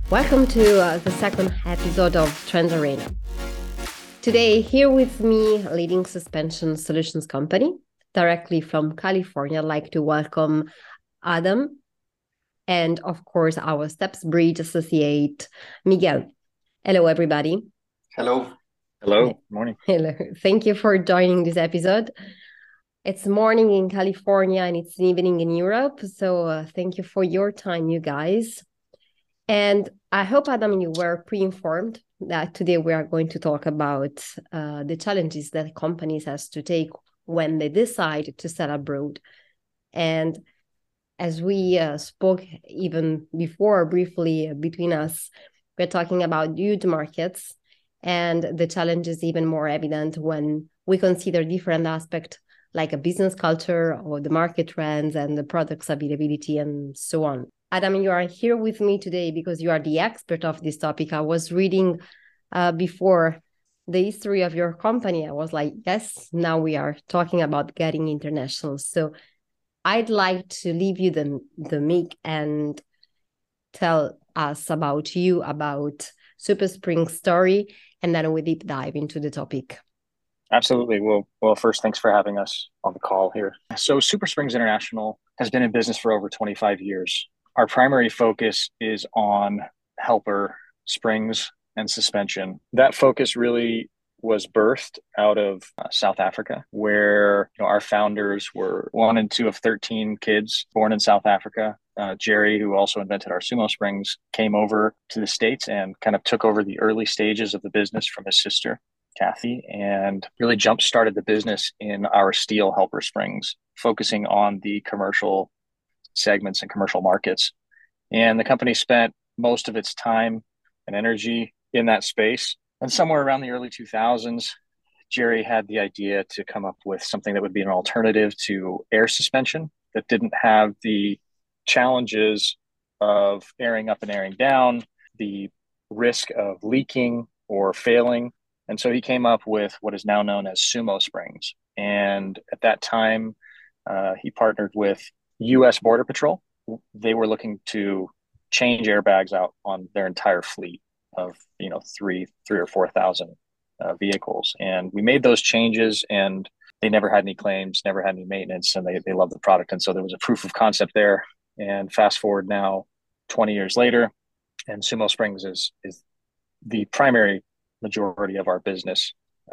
Welcome to the second episode of Trends Arena. Today, here with me, leading suspension solutions company, directly from California, I'd like to welcome Adam and, of course, our Steps Bridge associate, Miguel. Hello, everybody. Hello. Hello. Morning. Hello. Thank you for joining this episode. It's morning in California and it's evening in Europe. So thank you for your time, you guys. And I hope, Adam, you were pre-informed that today we are going to talk about the challenges that companies has to take when they decide to sell abroad. And as we spoke even before briefly between us, we're talking about huge markets, and the challenge is even more evident when we consider different aspects like a business culture or the market trends and the products availability and so on. Adam, you are here with me today because you are the expert of this topic. I was reading before the history of your company. I was like, yes, now we are talking about getting international. So I'd like to leave you the mic and tell us about you, about SuperSpring's story, and then we deep dive into the topic. Absolutely. Well, first, thanks for having us on the call here. So, Super Springs International has been in business for over 25 years. Our primary focus is on helper springs and suspension. That focus really was birthed out of South Africa, where our founders were one and two of 13 kids born in South Africa. Jerry, who also invented our sumo springs, came over to the States and kind of took over the early stages of the business from his sister, Kathy, and really jump started the business in our steel helper springs, focusing on the commercial segments and commercial markets. And the company spent most of its time and energy in that space. And somewhere around the early 2000s, Jerry had the idea to come up with something that would be an alternative to air suspension that didn't have the challenges of airing up and airing down, the risk of leaking or failing. And so he came up with what is now known as sumo springs. And at that time, he partnered with U.S. Border Patrol. They were looking to change airbags out on their entire fleet of three or 4,000 vehicles, and we made those changes, and they never had any claims, never had any maintenance, and they loved the product, and so there was a proof of concept there. And fast forward now, 20 years later, and Sumo Springs is the primary majority of our business.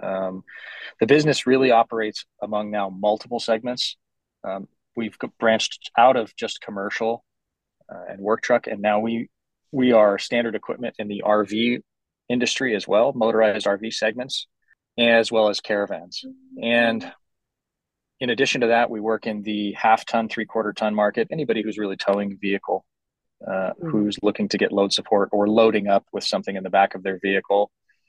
The business really operates among now multiple segments. We've branched out of just commercial and work truck, and now we are standard equipment in the RV industry as well, motorized RV segments, as well as caravans. And in addition to that, we work in the half-ton, three-quarter-ton market. Anybody who's really towing a vehicle, who's looking to get load support or loading up with something in the back of their vehicle,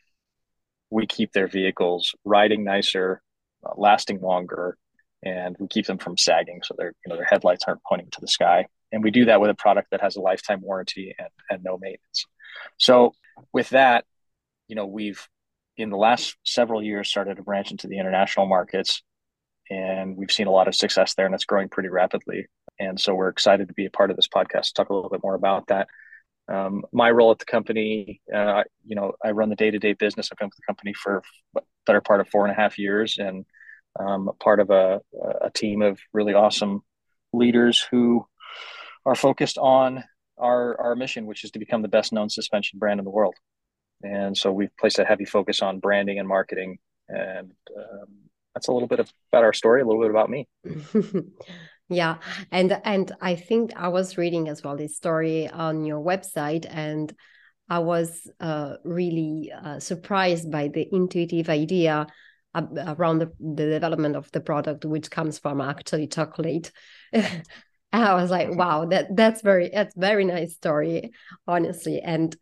we keep their vehicles riding nicer, lasting longer, and we keep them from sagging so their headlights aren't pointing to the sky. And we do that with a product that has a lifetime warranty and no maintenance. So with that, we've in the last several years started to branch into the international markets, and we've seen a lot of success there, and it's growing pretty rapidly. And so we're excited to be a part of this podcast to talk a little bit more about that. My role at the company, I run the day-to-day business. I've been with the company for better part of 4.5 years, and part of a team of really awesome leaders who are focused on our mission, which is to become the best known suspension brand in the world. And so we've placed a heavy focus on branding and marketing. And that's a little bit about our story, a little bit about me. Yeah. And I think I was reading as well this story on your website, and I was really surprised by the intuitive idea around the development of the product, which comes from actually chocolate. And I was like, wow, that's very nice story, honestly. And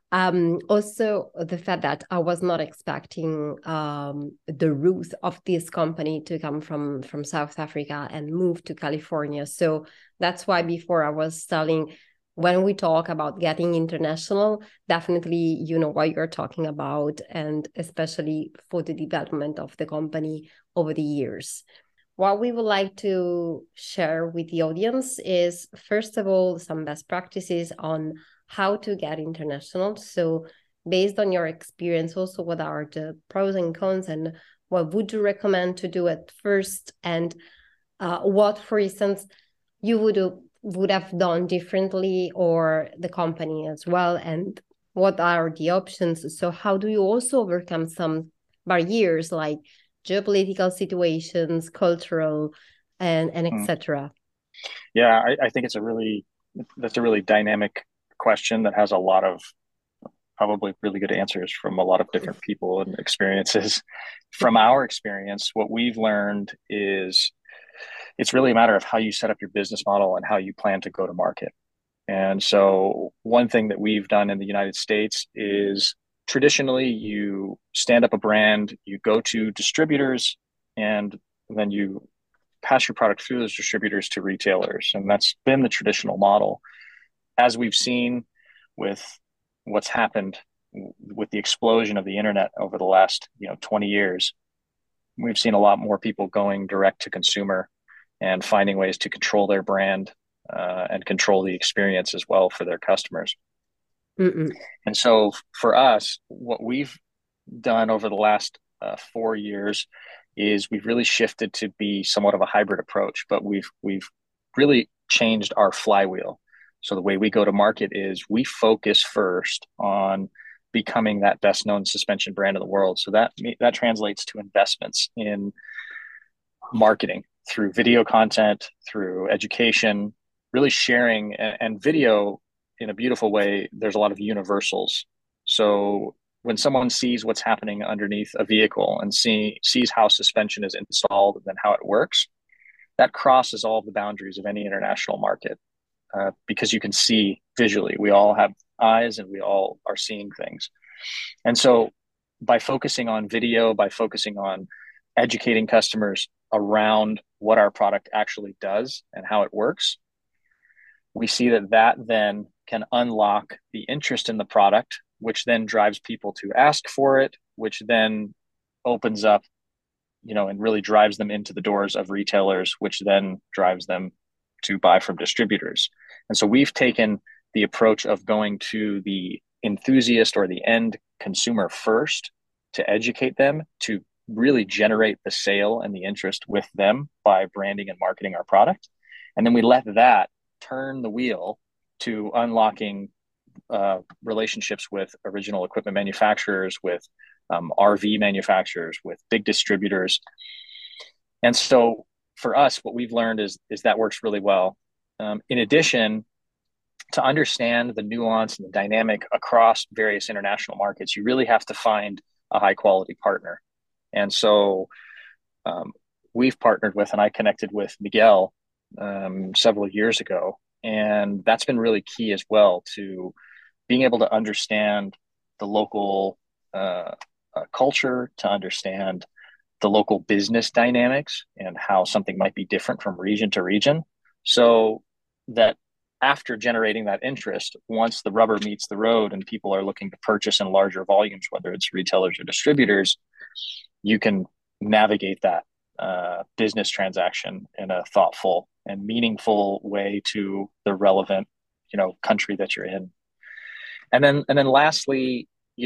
also the fact that I was not expecting the roots of this company to come from South Africa and move to California. So that's why before I was telling, when we talk about getting international, definitely you know what you're talking about, and especially for the development of the company over the years. What we would like to share with the audience is, first of all, some best practices on how to get international. So based on your experience, also what are the pros and cons, and what would you recommend to do at first, and what, for instance, you would have done differently, or the company as well, and what are the options? So how do you also overcome some barriers like geopolitical situations, cultural, and etc.? Yeah, I think that's a really dynamic question that has a lot of probably really good answers from a lot of different people and experiences. From our experience, what we've learned is it's really a matter of how you set up your business model and how you plan to go to market. And so, one thing that we've done in the United States is traditionally you stand up a brand, you go to distributors, and then you pass your product through those distributors to retailers. And that's been the traditional model. As we've seen with what's happened with the explosion of the internet over the last 20 years, we've seen a lot more people going direct to consumer and finding ways to control their brand and control the experience as well for their customers. Mm-mm. And so for us, what we've done over the last 4 years is we've really shifted to be somewhat of a hybrid approach, but we've really changed our flywheel. So the way we go to market is we focus first on becoming that best known suspension brand in the world. So that translates to investments in marketing through video content, through education, really sharing and video in a beautiful way. There's a lot of universals. So when someone sees what's happening underneath a vehicle and sees how suspension is installed and then how it works, that crosses all the boundaries of any international market because you can see visually. We all have eyes and we all are seeing things. And so by focusing on video, by focusing on educating customers around what our product actually does and how it works, we see that then can unlock the interest in the product, which then drives people to ask for it, which then opens up, and really drives them into the doors of retailers, which then drives them to buy from distributors. And so we've taken the approach of going to the enthusiast or the end consumer first to educate them, to really generate the sale and the interest with them by branding and marketing our product. And then we let that turn the wheel to unlocking relationships with original equipment manufacturers, with RV manufacturers, with big distributors. And so for us, what we've learned is that works really well. In addition, to understand the nuance and the dynamic across various international markets, you really have to find a high quality partner. And so we've partnered with, and I connected with Miguel several years ago. And that's been really key as well to being able to understand the local culture, to understand the local business dynamics and how something might be different from region to region. So that after generating that interest, once the rubber meets the road and people are looking to purchase in larger volumes, whether it's retailers or distributors, you can navigate that business transaction in a thoughtful and meaningful way to the relevant, country that you're in. And then lastly,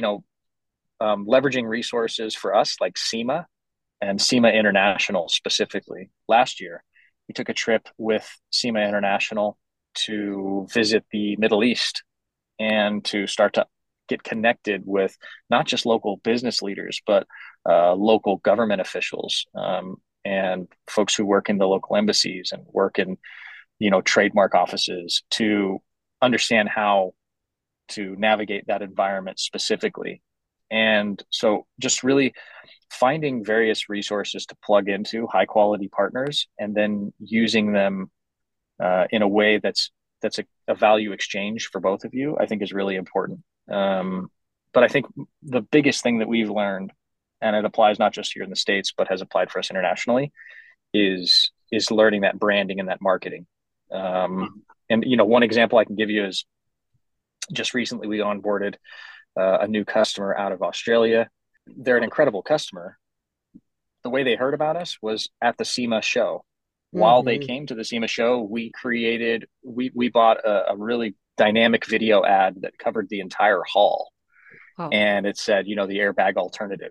leveraging resources for us like SEMA and SEMA International specifically. Last year, we took a trip with SEMA International to visit the Middle East and to start to get connected with not just local business leaders, but local government officials and folks who work in the local embassies and work in, trademark offices, to understand how to navigate that environment specifically. And so just really finding various resources to plug into high quality partners and then using them in a way that's a value exchange for both of you, I think is really important. But I think the biggest thing that we've learned, and it applies not just here in the States, but has applied for us internationally, is learning that branding and that marketing. And one example I can give you is just recently we onboarded a new customer out of Australia. They're an incredible customer. The way they heard about us was at the SEMA show. While they came to the SEMA show, we bought a really dynamic video ad that covered the entire hall. Wow. And it said, the airbag alternative.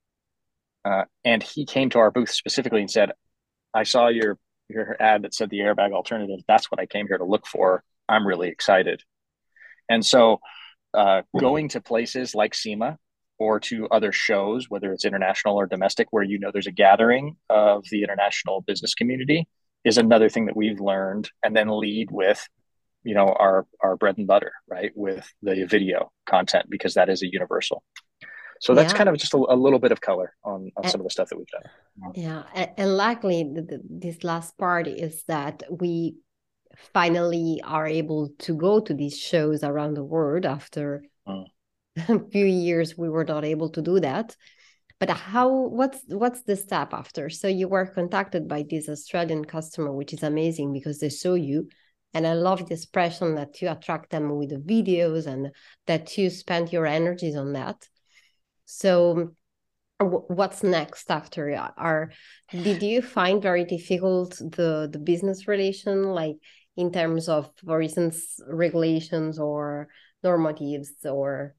And he came to our booth specifically and said, I saw your ad that said the airbag alternative. That's what I came here to look for. I'm really excited. And so going to places like SEMA or to other shows, whether it's international or domestic, where there's a gathering of the international business community, is another thing that we've learned, and then lead with our bread and butter, right, with the video content, because that is a universal. So that's Yeah. kind of just a little bit of color on some of the stuff that we've done. Yeah. And luckily, this last part is that we finally are able to go to these shows around the world after a few years we were not able to do that. But what's the step after? So you were contacted by this Australian customer, which is amazing because they saw you. And I love the expression that you attract them with the videos and that you spend your energies on that. So what's next after? Did you find very difficult the business relation, like in terms of, for instance, regulations or normatives, or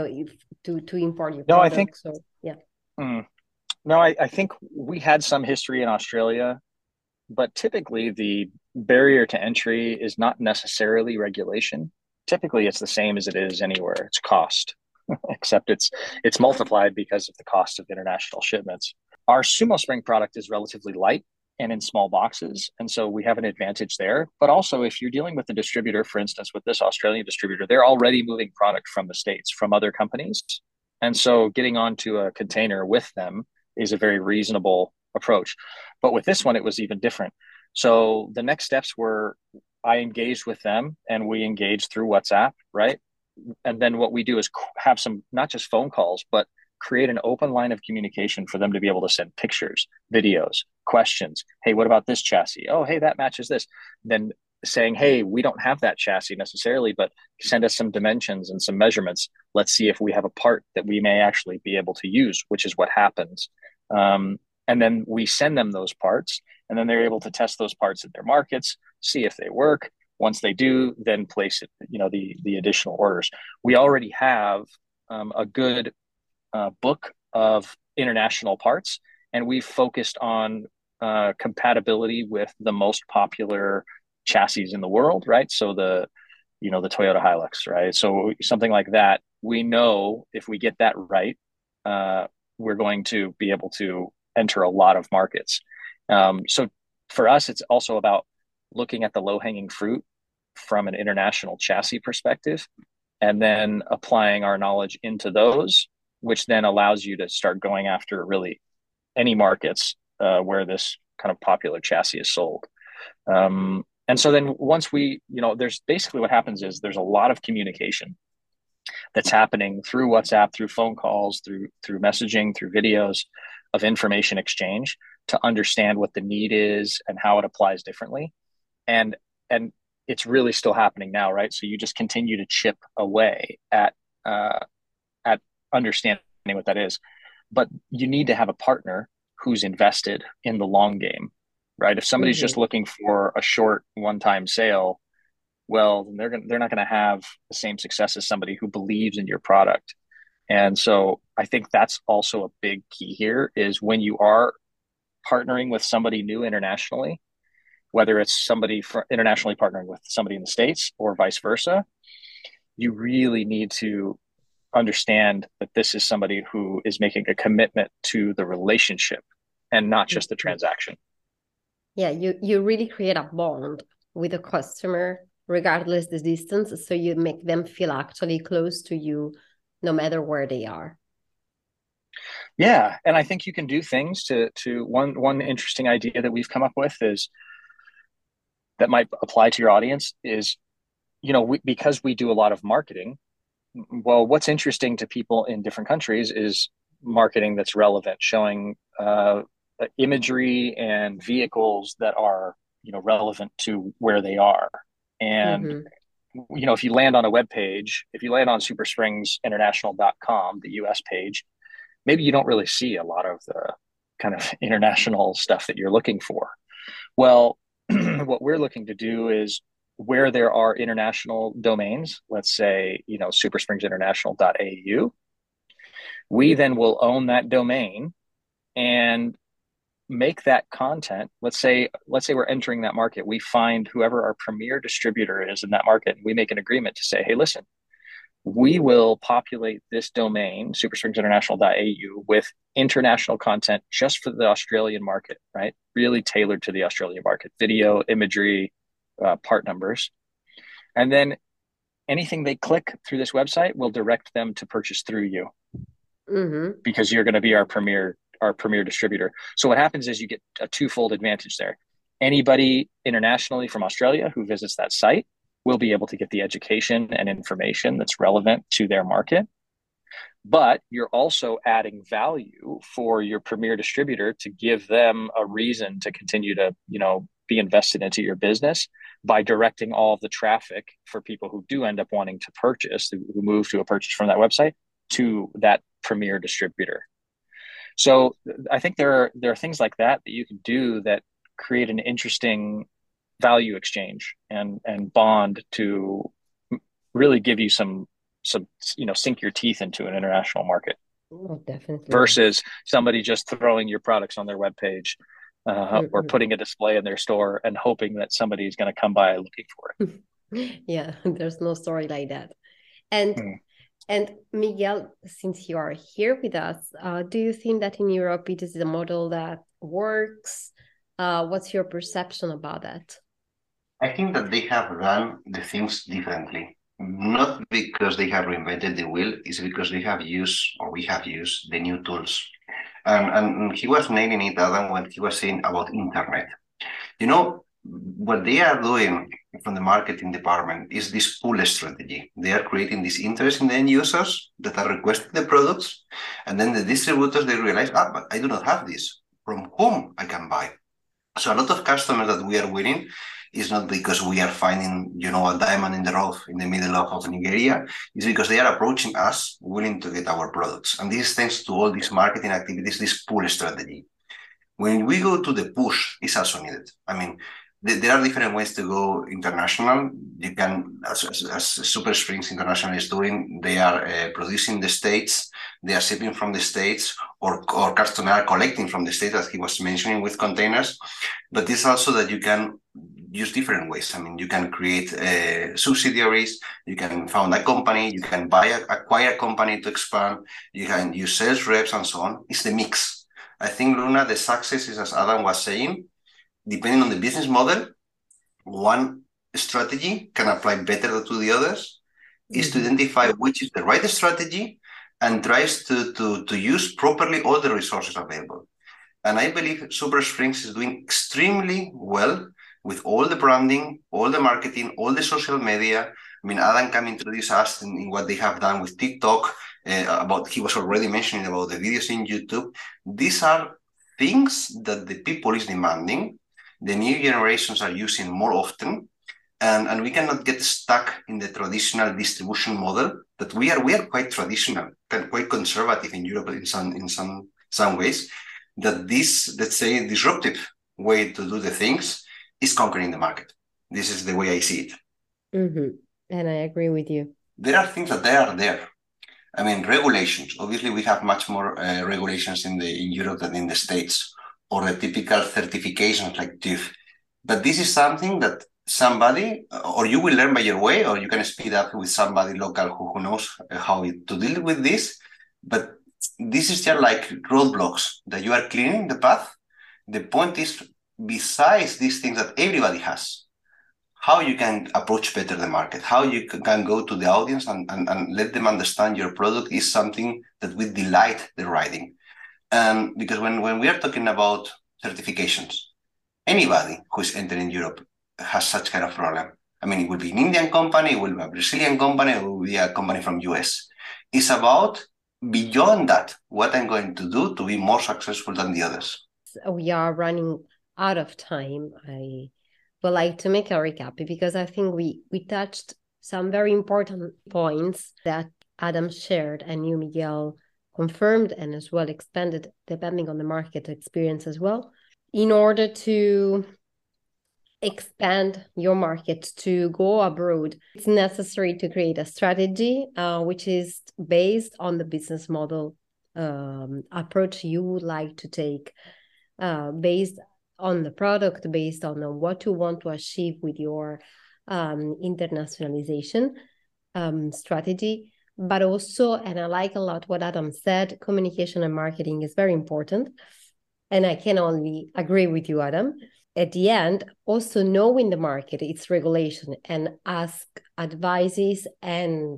to import your No, I think products? So yeah. no, I think we had some history in Australia, but typically the barrier to entry is not necessarily regulation. Typically, it's the same as it is anywhere. It's cost, except it's multiplied because of the cost of international shipments. Our Sumo Spring product is relatively light and in small boxes, and so we have an advantage there. But also, if you're dealing with a distributor, for instance, with this Australian distributor, they're already moving product from the States, from other companies. And so getting onto a container with them is a very reasonable approach. But with this one, it was even different. So the next steps were I engaged with them and we engaged through WhatsApp, right? And then what we do is have some, not just phone calls, but create an open line of communication for them to be able to send pictures, videos, questions. Hey, what about this chassis? Oh, hey, that matches this. Then saying, hey, we don't have that chassis necessarily, but send us some dimensions and some measurements. Let's see if we have a part that we may actually be able to use, which is what happens. And then we send them those parts, and then they're able to test those parts in their markets, see if they work. Once they do, then place it, the additional orders. We already have a good book of international parts, and we've focused on compatibility with the most popular chassis in the world, right? So the Toyota Hilux, right? So something like that, we know if we get that right, we're going to be able to enter a lot of markets. So for us, it's also about looking at the low-hanging fruit from an international chassis perspective, and then applying our knowledge into those, which then allows you to start going after really any markets where this kind of popular chassis is sold. And so then once there's basically what happens is there's a lot of communication that's happening through WhatsApp, through phone calls, through messaging, through videos of information exchange to understand what the need is and how it applies differently. And it's really still happening now, right? So you just continue to chip away at understanding what that is. But you need to have a partner who's invested in the long game, right? If somebody's just looking for a short one-time sale, well, they're not going to have the same success as somebody who believes in your product. And so I think that's also a big key here is when you are partnering with somebody new internationally, whether it's somebody internationally partnering with somebody in the States or vice versa, you really need to understand that this is somebody who is making a commitment to the relationship and not just the transaction. Yeah, you really create a bond with a customer, regardless the distance. So you make them feel actually close to you, no matter where they are. Yeah, and I think you can do things to one interesting idea that we've come up with is that might apply to your audience is, because we do a lot of marketing. Well, what's interesting to people in different countries is marketing that's relevant, showing imagery and vehicles that are relevant to where they are. And if you land on a web page, if you land on superspringsinternational.com, the US page, maybe you don't really see a lot of the kind of international stuff that you're looking for. Well, what we're looking to do is where there are international domains, let's say, superspringsinternational.au, we then will own that domain and make that content. Let's say we're entering that market. We find whoever our premier distributor is in that market, and we make an agreement to say, hey, listen, we will populate this domain, superspringsinternational.au, with international content just for the Australian market, right? Really tailored to the Australian market, video, imagery, part numbers. And then anything they click through this website will direct them to purchase through you, because you're going to be our premier distributor. So what happens is you get a twofold advantage there. Anybody internationally from Australia who visits that site will be able to get the education and information that's relevant to their market. But you're also adding value for your premier distributor to give them a reason to continue to, be invested into your business by directing all of the traffic for people who do end up wanting to purchase, who move to a purchase from that website, to that premier distributor. So I think there are things like that you can do that create an interesting value exchange and bond to really give you some sink your teeth into an international market. Oh, definitely. Versus somebody just throwing your products on their webpage or putting a display in their store and hoping that somebody's going to come by looking for it. Yeah, there's no story like that. And Miguel, since you are here with us, do you think that in Europe it is a model that works? What's your perception about that? I think that they have run the things differently. Not because they have reinvented the wheel, it's because we have used the new tools. And he was nailing it, Adam, when he was saying about internet. What they are doing from the marketing department is this pull strategy. They are creating this interest in the end users that are requesting the products, and then the distributors, they realize, but I do not have this. From whom I can buy? So a lot of customers that we are winning is not because we are finding, a diamond in the rough in the middle of Nigeria. It's because they are approaching us willing to get our products. And this is thanks to all these marketing activities, this pull strategy. When we go to the push, it's also needed. I mean, there are different ways to go international. You can, as Super Springs International is doing, they are producing the States, they are shipping from the States, or customers are collecting from the States, as he was mentioning, with containers. But it's also that you can use different ways. I mean, you can create subsidiaries, you can found a company, you can acquire a company to expand, you can use sales reps and so on. It's the mix. I think, Luna, the success is, as Adam was saying, depending on the business model, one strategy can apply better to the others, is to identify which is the right strategy and tries to use properly all the resources available. And I believe Super Springs is doing extremely well with all the branding, all the marketing, all the social media. I mean, Adam can introduce us in what they have done with TikTok, he was already mentioning about the videos in YouTube. These are things that the people is demanding. The new generations are using more often, and we cannot get stuck in the traditional distribution model that we are quite traditional, quite conservative in Europe in some ways. That this, let's say, disruptive way to do the things is conquering the market. This is the way I see it. And I agree with you. There are things that they are there. I mean, regulations. Obviously, we have much more regulations in Europe than in the States, or the typical certifications like TÜV. But this is something that somebody, or you will learn by your way, or you can speed up with somebody local who knows how to deal with this. But this is just like roadblocks that you are clearing the path. The point is, besides these things that everybody has, how you can approach better the market, how you can go to the audience and let them understand your product is something that will delight the riding. Because when we are talking about certifications, anybody who is entering Europe has such kind of problem. I mean, it will be an Indian company, it will be a Brazilian company, it will be a company from US. It's about beyond that, what I'm going to do to be more successful than the others. We are running out of time. I would like to make a recap because I think we touched some very important points that Adam shared and you, Miguel, confirmed and as well expanded depending on the market experience as well. In order to expand your market, to go abroad, it's necessary to create a strategy which is based on the business model approach you would like to take, based on the product, based on what you want to achieve with your internationalization strategy. But also, and I like a lot what Adam said, communication and marketing is very important. And I can only agree with you, Adam. At the end, also knowing the market, its regulation, and ask advices and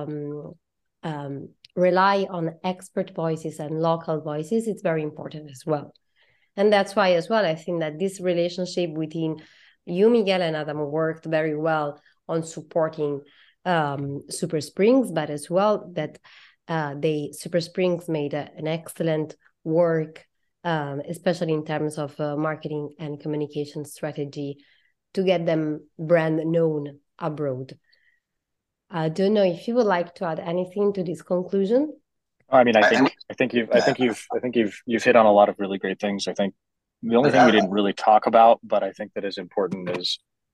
rely on expert voices and local voices, it's very important as well. And that's why as well, I think that this relationship between you, Miguel, and Adam worked very well on supporting Super Springs, but as well that Super Springs made an excellent work, especially in terms of marketing and communication strategy, to get them brand known abroad. I don't know if you would like to add anything to this conclusion. I mean, I think you've hit on a lot of really great things. I think the only thing we didn't really talk about, but I think that is important, is,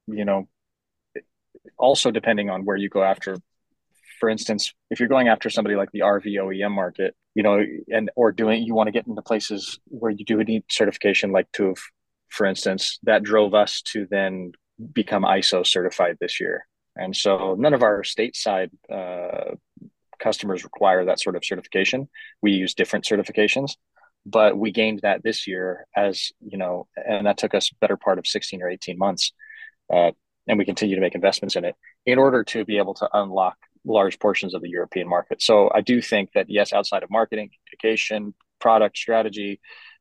also depending on where you go after. For instance, if you're going after somebody like the RV OEM market, you want to get into places where you do need certification, like TÜV, for instance, that drove us to then become ISO certified this year. And so none of our stateside customers require that sort of certification. We use different certifications, but we gained that this year, as and that took us better part of 16 or 18 months. And we continue to make investments in it in order to be able to unlock large portions of the European market. So I do think that, yes, outside of marketing, communication, product strategy,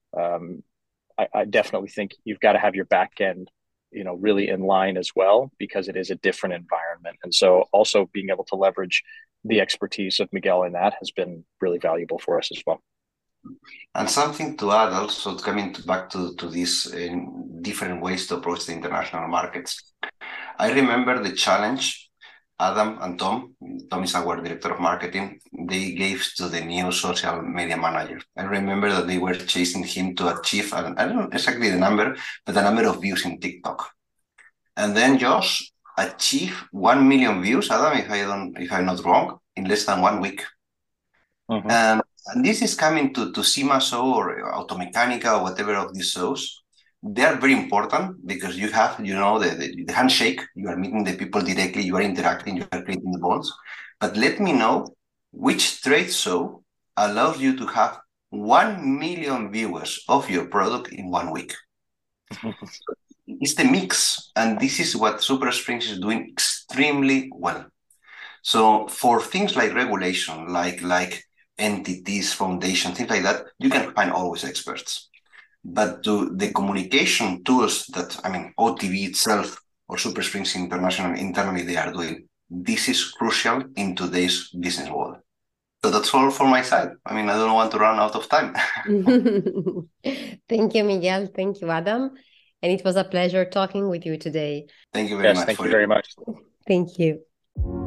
I definitely think you've got to have your back end, really in line as well, because it is a different environment. And so also being able to leverage the expertise of Miguel in that has been really valuable for us as well. And something to add also, coming back to this in different ways to approach the international markets. I remember the challenge Adam and Tom is our director of marketing, they gave to the new social media manager. I remember that they were chasing him to achieve, I don't know exactly the number, but the number of views in TikTok. And then Josh achieved 1 million views, Adam, if I'm not wrong, in less than 1 week. Mm-hmm. And this is coming to CIMA show or Automechanica or whatever of these shows. They are very important because you have, the handshake, you are meeting the people directly, you are interacting, you are creating the bonds. But let me know which trade show allows you to have 1 million viewers of your product in 1 week. It's the mix. And this is what Super Springs is doing extremely well. So for things like regulation, like entities, foundations, things like that, you can find always experts. But to the communication tools that, OTV itself or Super Springs International internally they are doing, this is crucial in today's business world. So that's all for my side. I don't want to run out of time. Thank you, Miguel. Thank you, Adam. And it was a pleasure talking with you today. Thank you very much. Thank you very much. Thank you.